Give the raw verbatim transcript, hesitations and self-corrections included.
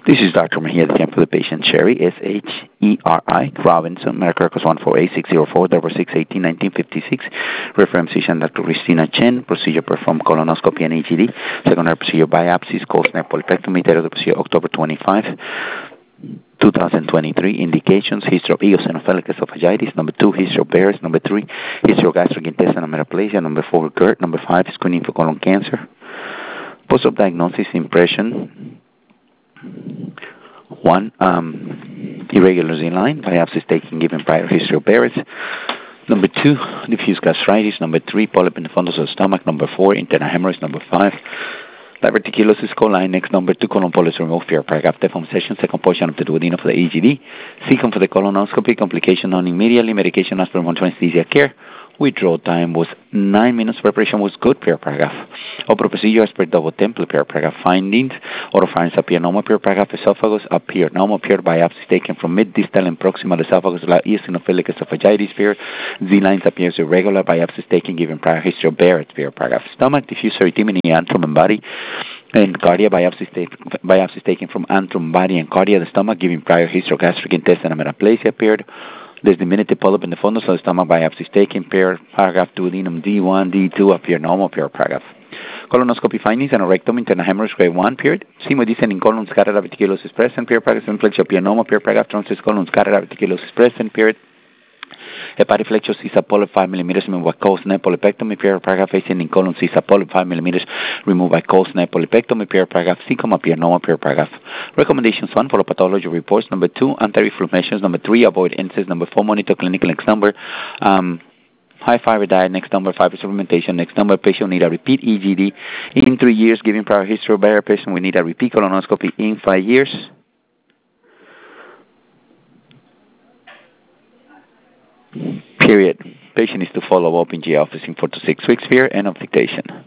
This is Doctor Mejia, the camp for the patient, Sherry, S H E R I, Robinson, medical records one four eight six zero four, double six eighteen nineteen fifty six. Reference physician, Doctor Christina Chen. Procedure performed colonoscopy and E G D. Secondary procedure biopsies, cold snap polypectomy. Third procedure October twenty-fifth, twenty twenty-three. Indications: history of eosinophilic esophagitis. Number two, history of Barrett's. Number three, history of gastric intestinal metaplasia. Number four, GERD. Number five, screening for colon cancer. Post-op diagnosis: impression. One, um, irregular Z-line, biopsies taken given prior history of Barrett's. Number two, diffuse gastritis. Number three, polyp in the fundus of the stomach. Number four, internal hemorrhoids. Number five, diverticulosis coli. Next, number two, colon polyps removed, fear paragraph deform session, second portion of the duodenum for the E G D. Second for the colonoscopy, complication non immediately, medication aspirin, one anesthesia care. Withdrawal time was nine minutes. Preparation was good, per paragraph. Upper procedure as per double template, per paragraph. Findings: oropharynx appear normal, per paragraph. Esophagus appear normal, per biopsies taken from mid-distal and proximal esophagus, eosinophilic esophagitis, per. Z-lines appears irregular, biopsies taken given prior history of Barrett's, per paragraph. Stomach, diffuse erythema, antrum and body. And cardia, biopsies, take, biopsies taken from antrum, body, and cardia, the stomach, giving prior history of gastric intestinal metaplasia, appeared. There's diminutive polyp in the fundus of the stomach, biopsies taken, pair, paragraph, duodenum D one, D two, appear normal, pair, paragraph. Colonoscopy findings: anorrectum, internal hemorrhage, grade one, period. Sigmoid colon, scattered diverticulosis present, pair, paragraph. Inflection appear normal, pair, paragraph. Transverse colon, scattered diverticulosis present, period. Hepatic flexure, Caesar polyp, five millimeters, removed by cold snap polypectomy, pair, paragraph. Facing in colon, Caesar polyp, five millimeters, removed by cold snap polypectomy, pair, paragraph. Cecum appear normal, pair, paragraph. Recommendations: one, follow pathology reports. Number two, anti-inflammations. Number three, avoid incest. Number four, monitor clinical. Next number, um, high fiber diet. Next number, fiber supplementation. Next number, patient need a repeat E G D in three years, giving prior history of Barrett. Patient we need a repeat colonoscopy in five years. Period. Patient is to follow up in G office in four to six weeks. Here, end of dictation.